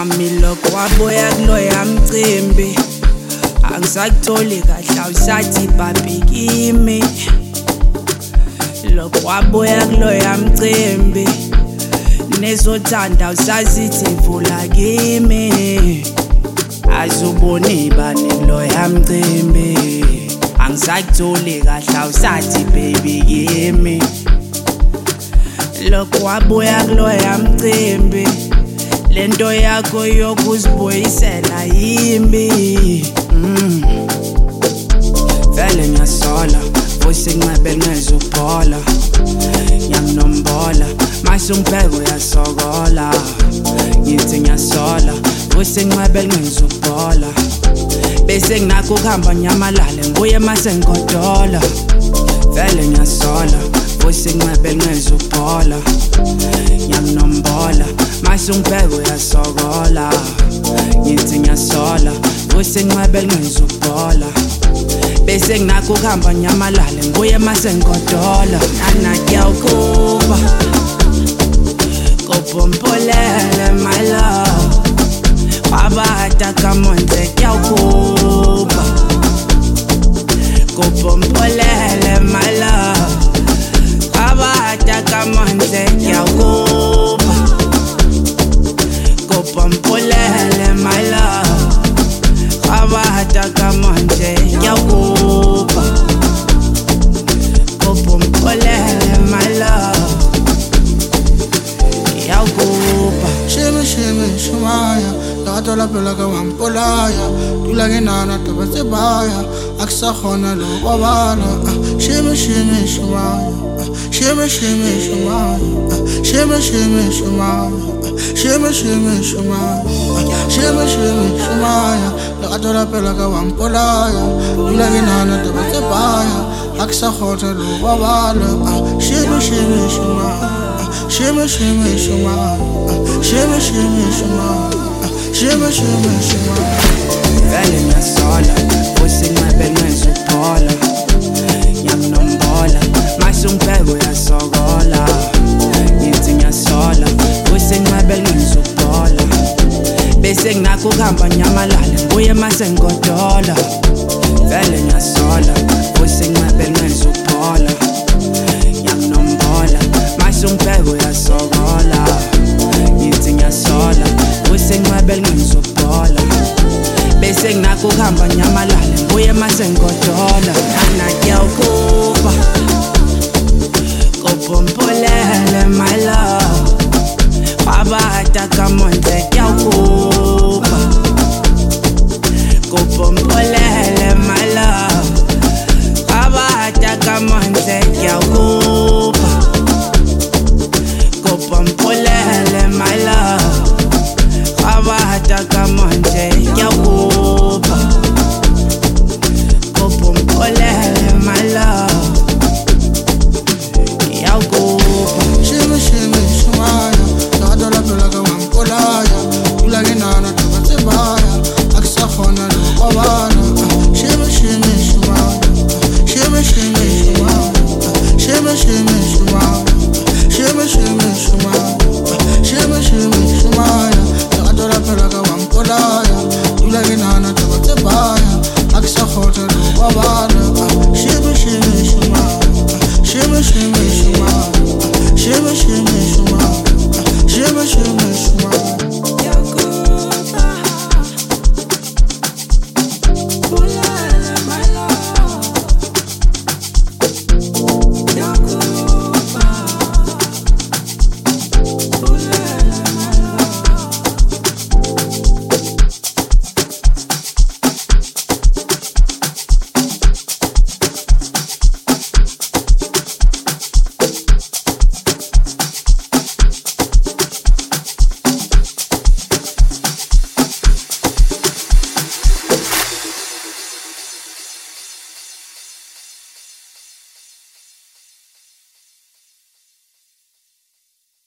mami lokho wabuya kuloya mcimbi angisakutholi kahle awusathi babhekimi lokho wabuya kuloya mcimbi nezothanda usazithi vula kimi azuboni bani kuloya mcimbi angisakutholi kahle awusathi baby kimi lokho wabuya kuloya mcimbi lento yakho yokuzibuyisela yimbi vele ngiyasola futhi ngingabe ngezuphola ngiyamnombola mase ungibheka uyasokola ngithi ngiyasola futhi ngingabe ngezuphola bese nginakho ukuhamba nyamalale ngibuye mase ngigodola vele ngiyasola futhi ngingabe ngezuphola ngiyamnombola mase ungibheka uyasokola ngithi ngiyasola futhi ngingabe ngezuphola bese nginakho ukuhamba nyamalale ngibuye mase ngigodola nana kuyawukuba kophompolele my love wabata kamonze kuyawukuba kophompolele my love wabata kamonze kuyawukuba kophompolele my love wabata kamonze kuyawukuba kophompolele my love kuyawukuba shimmy shimmy shumaya latola pela ka wampolaya tulage nana tabasebaya aksahona lo wabana shimmy shimmy shumaya shimmy shimmy shumaya shimmy shimmy shumaya shimmy shimmy shumaya shimmy shimmy shumaya latola pela ka wampolaya tulage nana tabasebaya aksahona lo wabana shimmy shimmy shumaya shimmy shimmy shumaya shimmy shimmy shumaya shimmy shimmy shumaya vele ngiyasola futhi ngingabe ngezuphola ngiyamnombola mase ungibheka uyasokola ngithi ngiyasola futhi ngingabe ngezuphola bese nginakho ukuhamba nyamalale ngibuye mase ngigodola vele ngiyasola futhi ngingabe ngezuphola ngiyamnombola mase ungibheka uyasokola ngithi ngiyasola futhi ngingabe ngezuphola bese nginakho ukuhamba nyamalale ngibuye mase ngigodola nana kuyawukuba kophompolele my love wabata kamonze kuyawukuba kophompolele my love wabata kamonze kuyawukuba kophompolele my love wabata kamonze kuyawukuba